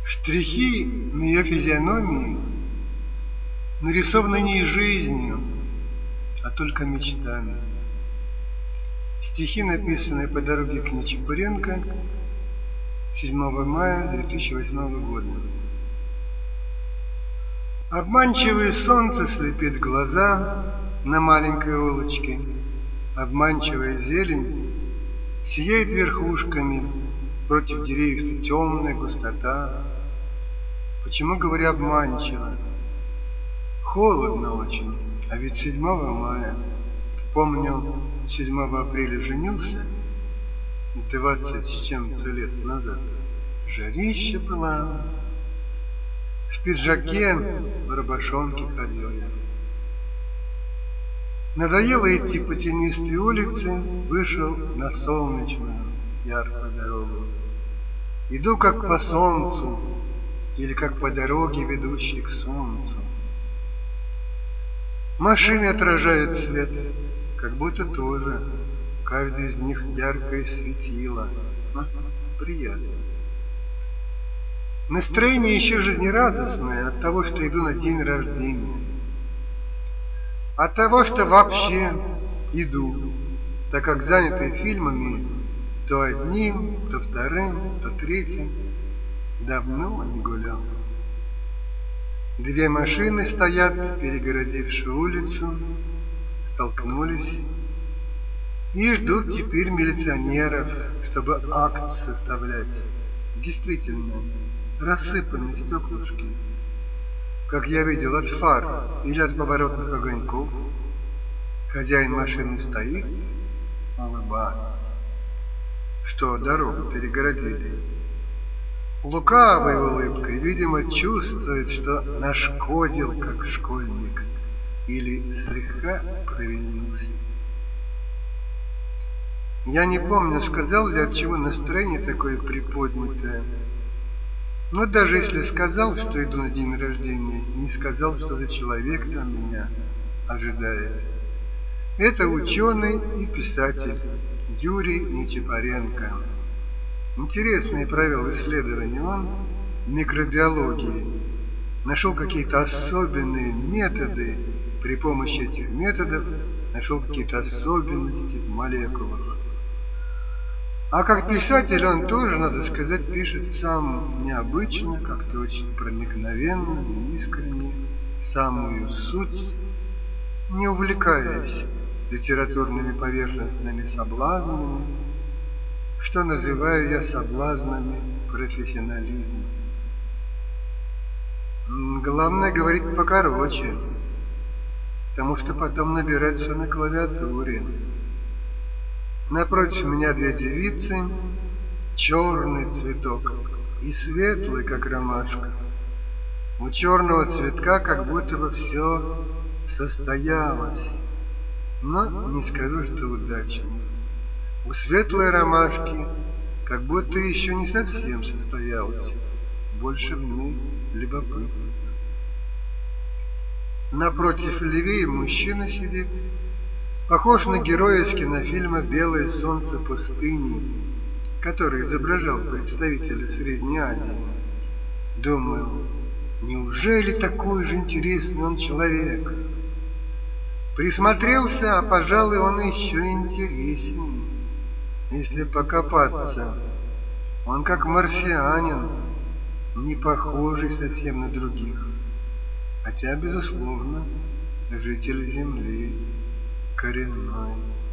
Штрихи на ее физиономии нарисованы не жизнью, а только мечтами. Стихи, написанные по дороге к Нечапуренко 7 мая 2008 года. Обманчивое солнце слепит глаза на маленькой улочке, обманчивая зелень сияет верхушками, против деревьев темная густота. Почему говорю обманчиво? Холодно очень, а ведь 7 мая. Помню, 7 апреля женился 20 с чем-то лет назад. Жарища была. В пиджаке, в рубашонке ходил я. Надоело идти по тенистой улице, вышел на солнечную, яркую дорогу. Иду как по солнцу, или как по дороге, ведущей к солнцу. Машины отражают свет, как будто тоже. Каждый из них яркое светило. Приятно. Настроение еще жизнерадостное от того, что иду на день рождения. От того, что вообще иду, так как занятый фильмами то одним, то вторым, то третьим, давно не гулял. Две машины стоят, перегородившие улицу, столкнулись и ждут теперь милиционеров, чтобы акт составлять. Действительно, рассыпаны стеклышки, как я видел, от фар или от поворотных огоньков. Хозяин машины стоит, улыбается, что дорогу перегородили. Лукавой улыбкой, видимо, чувствует, что нашкодил, как школьник, или слегка провинился. Я не помню, сказал ли, от чего настроение такое приподнятое. Но даже если сказал, что иду на день рождения, не сказал, что за человек там меня ожидает. Это ученый и писатель Юрий Нечапуренко. Интересное провел исследование он в микробиологии. Нашел какие-то особенные методы, при помощи этих методов нашел какие-то особенности в молекулах. А как писатель он тоже, надо сказать, пишет сам необычно, как-то очень проникновенно и искренне, самую суть, не увлекаясь литературными поверхностными соблазнами, что называю я соблазнами профессионализма. Главное говорить покороче, потому что потом набираться на клавиатуре. Напротив меня две девицы, черный цветок и светлый, как ромашка. У черного цветка как будто бы все состоялось, но не скажу, что удачно. У светлой ромашки как будто еще не совсем состоялось, больше в ней любопытства. Напротив левее мужчина сидит, похож на героя из кинофильма «Белое солнце пустыни», который изображал представителя Средней Азии. Думаю, неужели такой же интересный он человек? Присмотрелся, а, пожалуй, он еще интереснее. Если покопаться, он как марсианин, не похожий совсем на других, хотя, безусловно, житель Земли, коренной.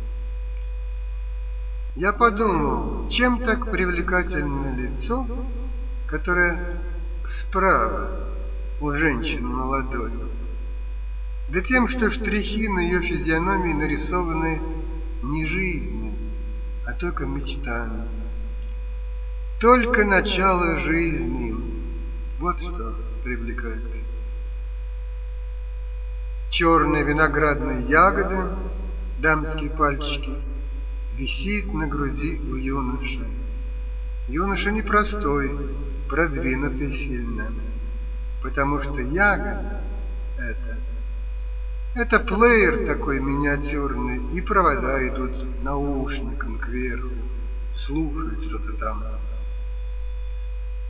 Я подумал, чем так привлекательно лицо, которое справа у женщины молодой? Да тем, что штрихи на ее физиономии нарисованы не жизнью, а только мечтами. Только начало жизни. Вот что привлекает. Черные виноградные ягоды, дамские пальчики, висит на груди у юноши. Юноша непростой, продвинутый сильно, потому что ягода это плеер такой миниатюрный, и провода идут наушником кверху, слушают что-то там.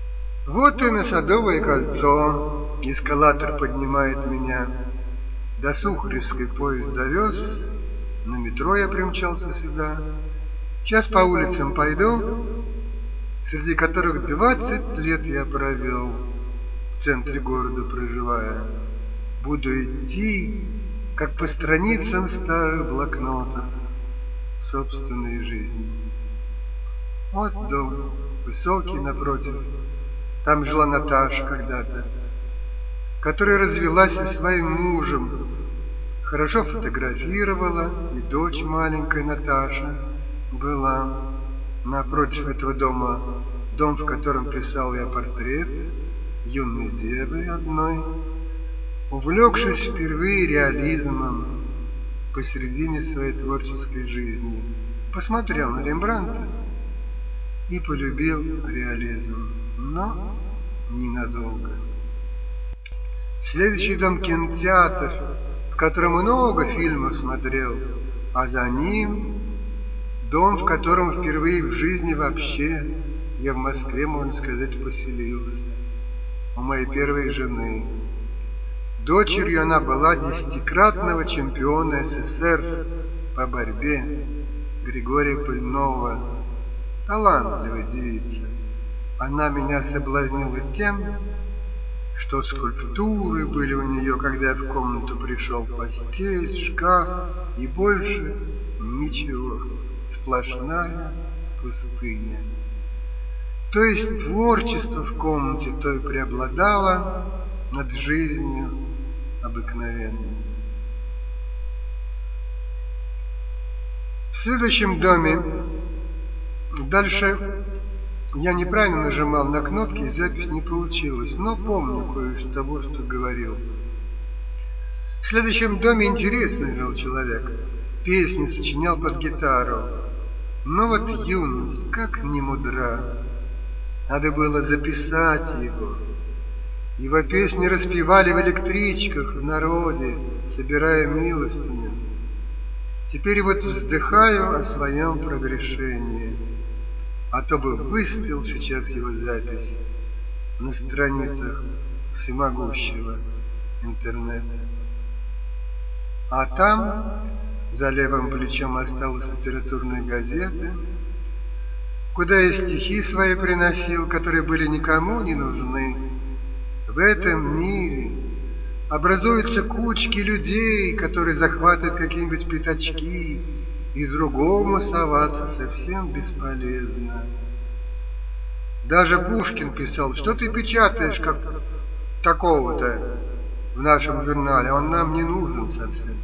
Вот и на Садовое кольцо эскалатор поднимает меня. До Сухаревской поезд довез, на метро я примчался сюда. Сейчас по улицам пойду, среди которых 20 лет я провел, в центре города проживая. Буду идти, как по страницам старых блокнотов собственной жизни. Вот дом, высокий напротив. Там жила Наташа когда-то, которая развелась со своим мужем, хорошо фотографировала, и дочь маленькая Наташа была. Напротив этого дома дом, в котором писал я портрет юной девы одной, увлекшись впервые реализмом посередине своей творческой жизни. Посмотрел на Рембрандта и полюбил реализм, но ненадолго. Следующий дом — кинотеатр, в котором много фильмов смотрел, а за ним дом, в котором впервые в жизни вообще я в Москве, можно сказать, поселился. У моей первой жены. Дочерью она была 10-кратного чемпиона СССР по борьбе Григория Пыльнова. Талантливая девица. Она меня соблазнила тем, что скульптуры были у нее, когда я в комнату пришел, постель, шкаф и больше ничего. Сплошная пустыня. То есть творчество в комнате то и преобладало над жизнью обыкновенной. В следующем доме дальше я неправильно нажимал на кнопки, и запись не получилась, но помню кое-что того, что говорил. В следующем доме интересный жил человек. Песни сочинял под гитару. Но вот юность, как не мудра. Надо было записать его. Его песни распевали в электричках, в народе, собирая милостыню. Теперь вот вздыхаю о своем прогрешении. А то бы выставил сейчас его запись на страницах всемогущего интернета. А там за левым плечом осталась литературная газета, куда я стихи свои приносил, которые были никому не нужны. В этом мире образуются кучки людей, которые захватывают какие-нибудь пятачки, и другому соваться совсем бесполезно. Даже Пушкин писал: что ты печатаешь, как такого-то в нашем журнале, он нам не нужен совсем.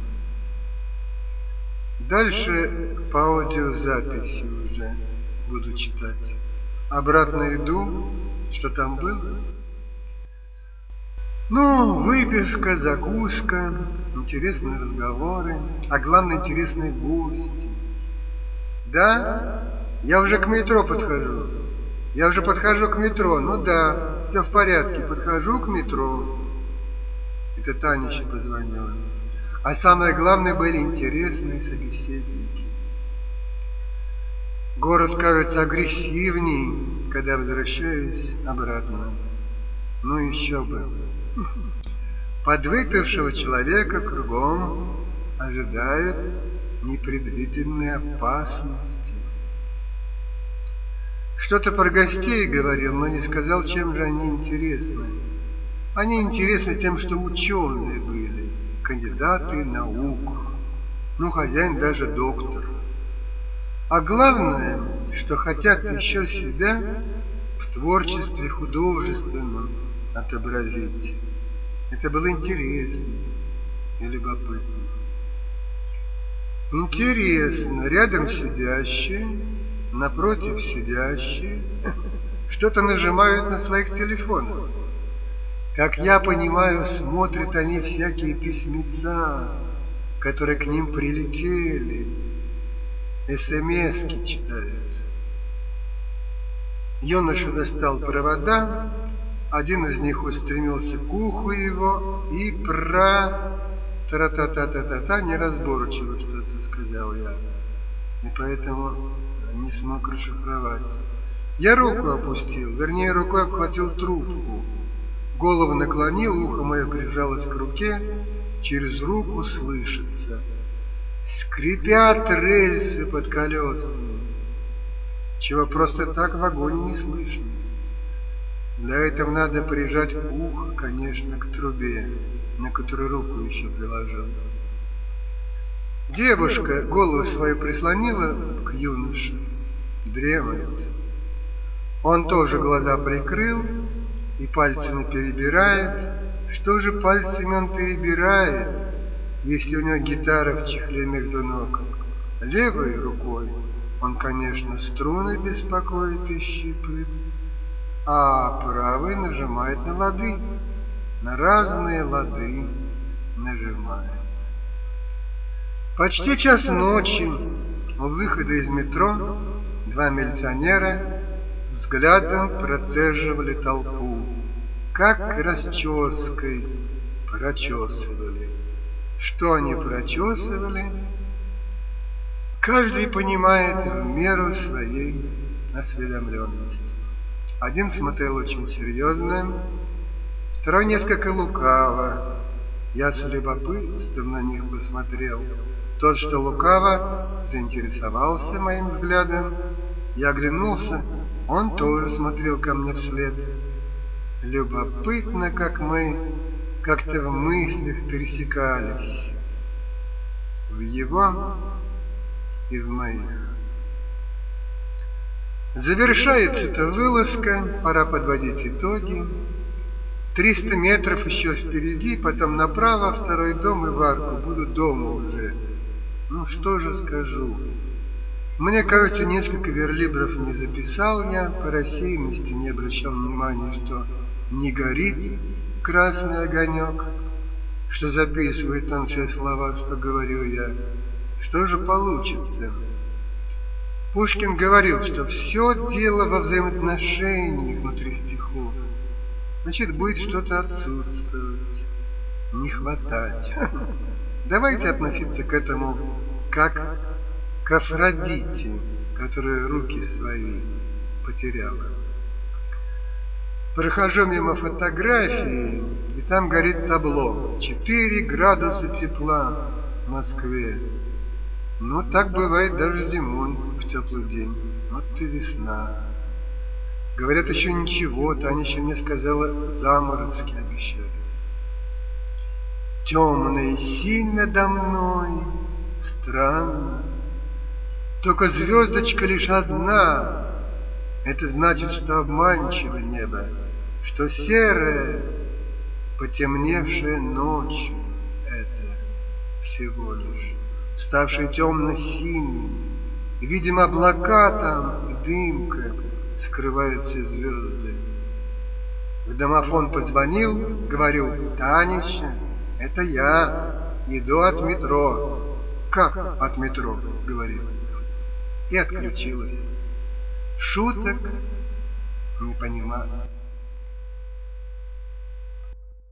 Дальше по аудиозаписи уже буду читать. Обратно иду, что там было. Ну, выпивка, закуска, интересные разговоры, а главное, интересные гости. Да, я уже к метро подхожу. Я уже подхожу к метро. Ну да, все в порядке, подхожу к метро. Это Таня еще позвонила. А самое главное, были интересные собеседники. Город кажется агрессивней, когда возвращаюсь обратно. Ну еще бы. Подвыпившего человека кругом ожидают непредвиденные опасности. Что-то про гостей говорил, но не сказал, чем же они интересны. Они интересны тем, что ученые были, кандидаты наук, ну, хозяин даже доктор. А главное, что хотят еще себя в творчестве художественном отобразить. Это было интересно и любопытно. Интересно, рядом сидящие, напротив сидящие, что-то нажимают на своих телефонах. Как я понимаю, смотрят они всякие письмеца, которые к ним прилетели, СМС-ки читают. Юноша достал провода, один из них устремился к уху его и тра-та-та-та-та-та, неразборчиво что-то сказал я, и поэтому не смог расшифровать. Я руку опустил, вернее, рукой обхватил трубку. Голову наклонил, ухо мое прижалось к руке, через руку слышится: скрипят рельсы под колесами, чего просто так в вагоне не слышно. Для этого надо прижать ухо, конечно, к трубе, на которую руку еще приложил. Девушка голову свою прислонила к юноше, дремает. Он тоже глаза прикрыл и пальцами перебирает. Что же пальцами он перебирает, если у него гитара в чехле между ног? Левой рукой он, конечно, струны беспокоит и щиплет, а правой нажимает на лады, на разные лады нажимает. Почти час ночи у выхода из метро два милиционера взглядом процеживали толпу, как расческой прочесывали. Что они прочесывали, каждый понимает в меру своей осведомленности. Один смотрел очень серьезно, второй несколько лукаво. Я с любопытством на них посмотрел. Тот, что лукаво, заинтересовался моим взглядом. Я оглянулся, он тоже смотрел ко мне вслед. Любопытно, как мы как-то в мыслях пересекались. В его и в моих. Завершается эта вылазка, пора подводить итоги. 300 метров еще впереди, потом направо, второй дом и в арку. Буду дома уже. Ну, что же скажу. Мне кажется, несколько верлибров не записал я, по рассеянности не обращал внимания, что не горит красный огонек, что записывает он все слова, что говорю я. Что же получится? Пушкин говорил, что все дело во взаимоотношении внутри стихов. Значит, будет что-то отсутствовать, не хватать. Давайте относиться к этому как к Афродите, которая руки свои потеряла. Прохожу мимо фотографии, и там горит табло: 4 градуса тепла в Москве. Ну, так бывает даже зимой в теплый день. Вот и весна. Говорят, еще ничего, Таня еще мне сказала, заморозки обещали. Темная синь надо мной, странно. Только звездочка лишь одна. Это значит, что обманчиво небо, что серое, потемневшее ночью это всего лишь, ставшее темно-синим. И, видимо, облака там и дымка скрывают все звезды. В домофон позвонил, говорю: Танечка, это я, иду от метро. Как от метро? Говорит. И отключилась. Шуток не понимаю.